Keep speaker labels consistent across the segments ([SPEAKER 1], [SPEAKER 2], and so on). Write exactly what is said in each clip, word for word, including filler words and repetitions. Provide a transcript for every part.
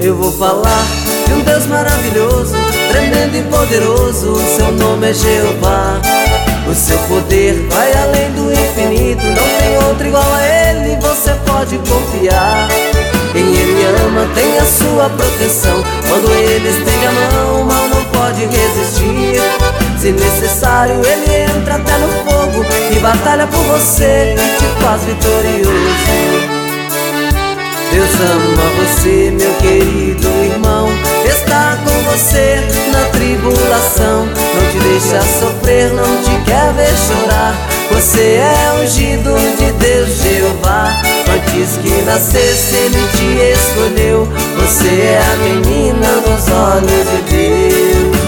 [SPEAKER 1] Eu vou falar de um Deus maravilhoso, tremendo e poderoso. Seu nome é Jeová. O seu poder vai além do infinito, não tem outro igual a ele, você pode confiar. Quem ele ama tem a sua proteção, quando ele estende a mão, o mal não pode resistir. Se necessário ele entra até no fogo e batalha por você e te faz vitorioso. Deus ama você, meu querido irmão, está com você na tribulação. Não te deixa sofrer, não te quer ver chorar. Você é ungido de Deus, Jeová. Antes que nascesse ele te escolheu. Você é a menina nos olhos de Deus.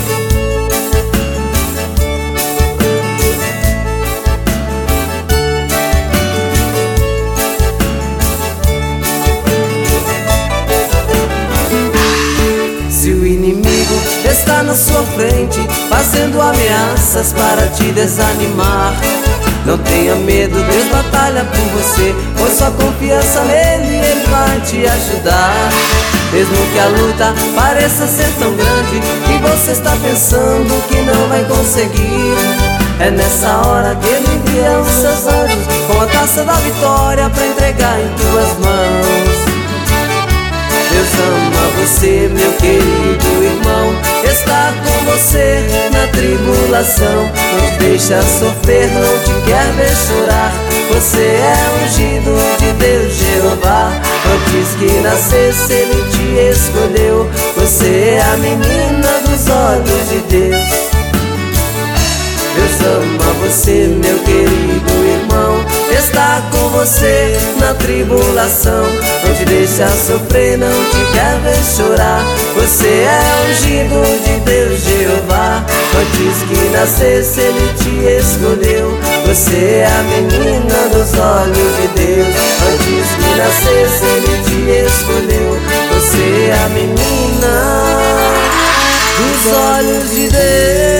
[SPEAKER 1] Se o inimigo está na sua frente, fazendo ameaças para te desanimar, não tenha medo, Deus batalha por você, pois sua confiança nele, ele vai te ajudar. Mesmo que a luta pareça ser tão grande que você está pensando que não vai conseguir, é nessa hora que ele envia os seus anjos com a taça da vitória para entregar em tuas mãos. Deus ama você, meu querido irmão, está com você na tribulação. Não te deixa sofrer, não te quer ver chorar. Você é ungido de Deus, Jeová. Antes que nascesse ele te escolheu. Você é a menina dos olhos de Deus. Deus ama você, meu querido irmão, está com você na tribulação. Não te deixa sofrer, não te quer ver chorar. Você é ungido de Deus, Jeová. Antes que nascesse ele te escolheu. Você é a menina dos olhos de Deus. Antes que nascesse ele te escolheu. Você é a menina dos olhos de Deus.